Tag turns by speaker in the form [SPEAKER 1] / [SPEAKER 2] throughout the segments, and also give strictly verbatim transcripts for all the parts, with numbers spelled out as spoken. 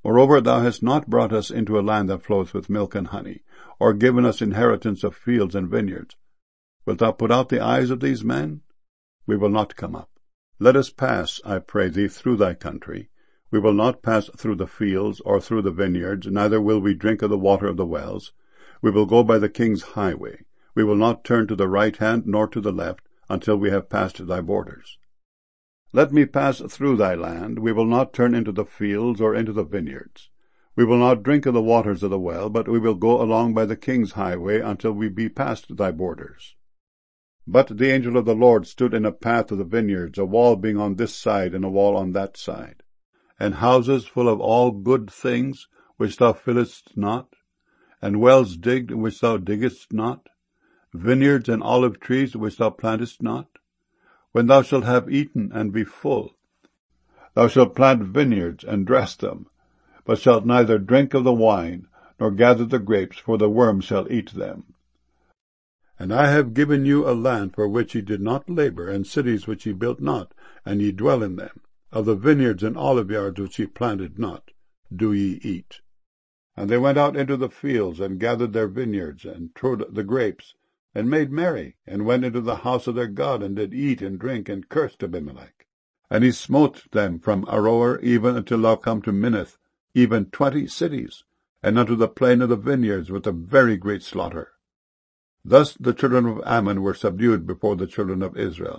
[SPEAKER 1] Moreover, thou hast not brought us into a land that floweth with milk and honey, or given us inheritance of fields and vineyards. Wilt thou put out the eyes of these men? We will not come up. Let us pass, I pray thee, through thy country. We will not pass through the fields, or through the vineyards, neither will we drink of the water of the wells. We will go by the king's highway. We will not turn to the right hand, nor to the left, until we have passed thy borders. Let me pass through thy land. We will not turn into the fields, or into the vineyards. We will not drink of the waters of the well, but we will go along by the king's highway, until we be past thy borders. But the angel of the Lord stood in a path of the vineyards, a wall being on this side, and a wall on that side, and houses full of all good things, which thou fillest not, and wells digged, which thou diggest not, vineyards and olive trees, which thou plantest not. When thou shalt have eaten and be full, thou shalt plant vineyards and dress them, but shalt neither drink of the wine, nor gather the grapes, for the worm shall eat them. And I have given you a land for which ye did not labor, and cities which ye built not, and ye dwell in them. Of the vineyards and olive yards which ye planted not, do ye eat. And they went out into the fields, and gathered their vineyards, and trode the grapes, and made merry, and went into the house of their God, and did eat and drink, and cursed Abimelech. And he smote them from Aroer even until thou come to Minnith, even twenty cities, and unto the plain of the vineyards with a very great slaughter. Thus the children of Ammon were subdued before the children of Israel.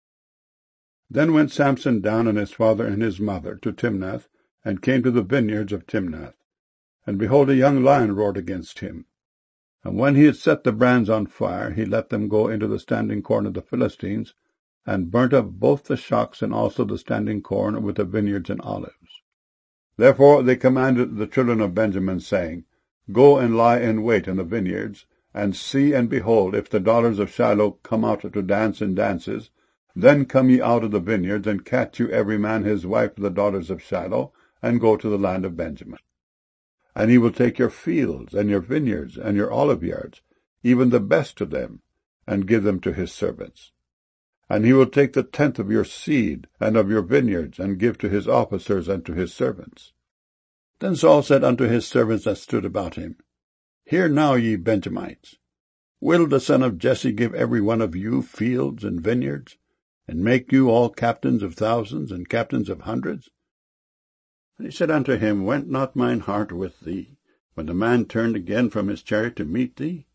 [SPEAKER 1] Then went Samson down, and his father and his mother, to Timnath, and came to the vineyards of Timnath. And behold, a young lion roared against him. And when he had set the brands on fire, he let them go into the standing corn of the Philistines, and burnt up both the shocks and also the standing corn with the vineyards and olives. Therefore they commanded the children of Benjamin, saying, Go and lie in wait in the vineyards, and see and behold, if the daughters of Shiloh come out to dance in dances, then come ye out of the vineyards, and catch you every man his wife of the daughters of Shiloh, and go to the land of Benjamin. And he will take your fields, and your vineyards, and your olive yards, even the best of them, and give them to his servants. And he will take the tenth of your seed, and of your vineyards, and give to his officers and to his servants. Then Saul said unto his servants that stood about him, Hear now, ye Benjamites, will the son of Jesse give every one of you fields and vineyards, and make you all captains of thousands and captains of hundreds? And he said unto him, Went not mine heart with thee, when the man turned again from his chariot to meet thee?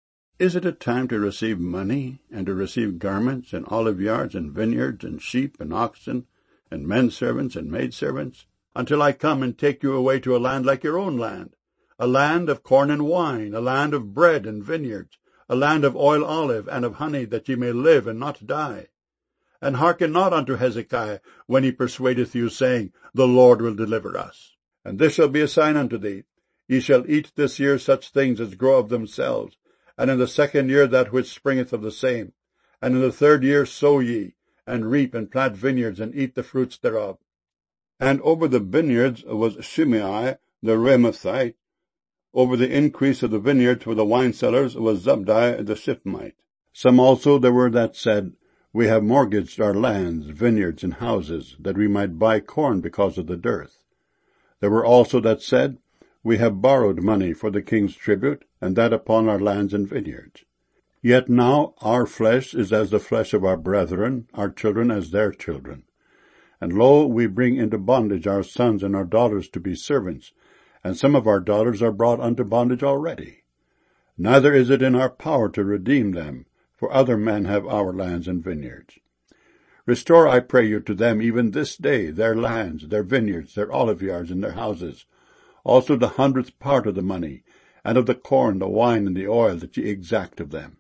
[SPEAKER 1] Is it a time to receive money, and to receive garments, and olive yards, and vineyards, and sheep, and oxen, and men servants, and maidservants, until I come and take you away to a land like your own land, a land of corn and wine, a land of bread and vineyards, a land of oil olive and of honey, that ye may live and not die? And hearken not unto Hezekiah, when he persuadeth you, saying, The Lord will deliver us. And this shall be a sign unto thee, Ye shall eat this year such things as grow of themselves, and in the second year that which springeth of the same. And in the third year sow ye, and reap, and plant vineyards, and eat the fruits thereof. And over the vineyards was Shimei the Ramathite. Over the increase of the vineyards for the wine sellers was Zabdi the Shiphmite. Some also there were that said, We have mortgaged our lands, vineyards, and houses, that we might buy corn because of the dearth. There were also that said, We have borrowed money for the king's tribute, and that upon our lands and vineyards. Yet now our flesh is as the flesh of our brethren, our children as their children. And lo, we bring into bondage our sons and our daughters to be servants, and some of our daughters are brought unto bondage already. Neither is it in our power to redeem them, for other men have our lands and vineyards. Restore, I pray you, to them even this day their lands, their vineyards, their olive yards, and their houses, also the hundredth part of the money, and of the corn, the wine, and the oil that ye exact of them.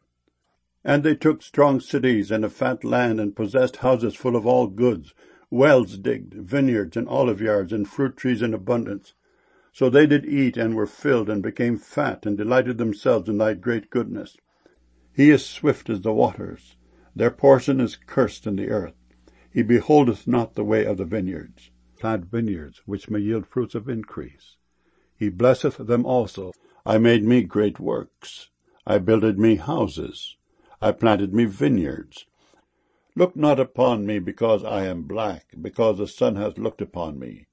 [SPEAKER 1] And they took strong cities and a fat land, and possessed houses full of all goods, wells digged, vineyards, and olive yards, and fruit trees in abundance. So they did eat, and were filled, and became fat, and delighted themselves in thy great goodness. He is swift as the waters. Their portion is cursed in the earth. He beholdeth not the way of the vineyards. Plant vineyards, which may yield fruits of increase. He blesseth them also. I made me great works. I builded me houses. I planted me vineyards. Look not upon me because I am black, because the sun hath looked upon me.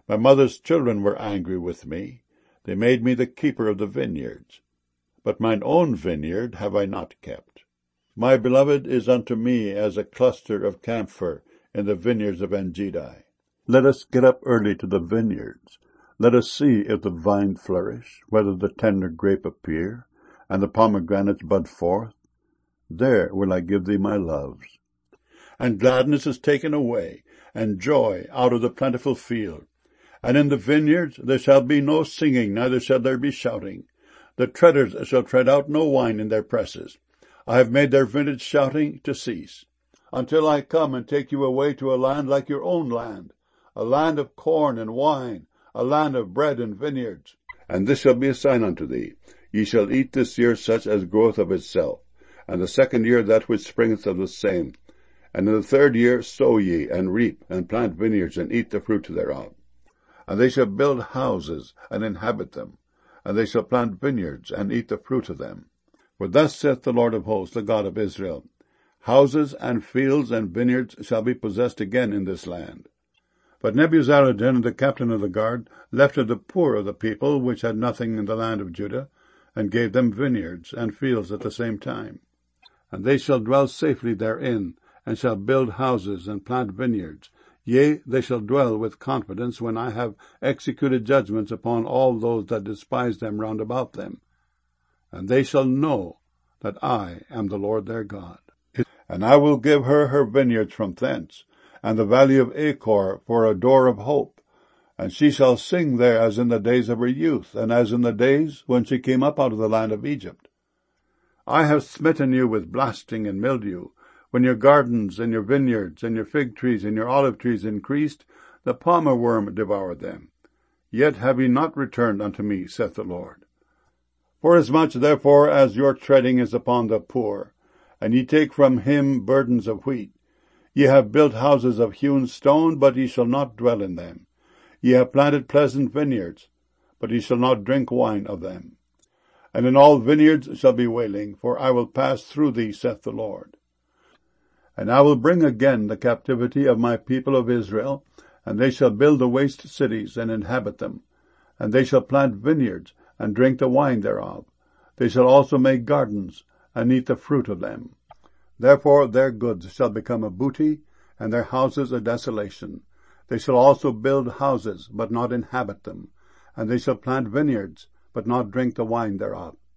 [SPEAKER 1] My mother's children were angry with me. They made me the keeper of the vineyards. But mine own vineyard have I not kept. My beloved is unto me as a cluster of camphor in the vineyards of En-gedi. Let us get up early to the vineyards. Let us see if the vine flourish, whether the tender grape appear, and the pomegranates bud forth. There will I give thee my loves. And gladness is taken away, and joy out of the plentiful field. And in the vineyards there shall be no singing, neither shall there be shouting. The treaders shall tread out no wine in their presses. I have made their vintage shouting to cease, until I come and take you away to a land like your own land, a land of corn and wine, a land of bread and vineyards. And this shall be a sign unto thee. Ye shall eat this year such as groweth of itself, and the second year that which springeth of the same. And in the third year sow ye, and reap, and plant vineyards, and eat the fruit thereof. And they shall build houses, and inhabit them, and they shall plant vineyards, and eat the fruit of them. For thus saith the Lord of hosts, the God of Israel, houses and fields and vineyards shall be possessed again in this land. But Nebuzaradan, the captain of the guard, left of the poor of the people, which had nothing in the land of Judah, and gave them vineyards and fields at the same time. And they shall dwell safely therein, and shall build houses and plant vineyards. Yea, they shall dwell with confidence when I have executed judgments upon all those that despise them round about them. And they shall know that I am the Lord their God. And I will give her her vineyards from thence, and the valley of Achor for a door of hope. And she shall sing there as in the days of her youth, and as in the days when she came up out of the land of Egypt. I have smitten you with blasting and mildew. When your gardens and your vineyards and your fig trees and your olive trees increased, the palmer worm devoured them. Yet have ye not returned unto me, saith the Lord. Forasmuch therefore as your treading is upon the poor, and ye take from him burdens of wheat, ye have built houses of hewn stone, but ye shall not dwell in them. Ye have planted pleasant vineyards, but ye shall not drink wine of them. And in all vineyards shall be wailing, for I will pass through thee, saith the Lord. And I will bring again the captivity of my people of Israel, and they shall build the waste cities and inhabit them. And they shall plant vineyards, and drink the wine thereof. They shall also make gardens, and eat the fruit of them. Therefore their goods shall become a booty, and their houses a desolation. They shall also build houses, but not inhabit them. And they shall plant vineyards, but not drink the wine thereof.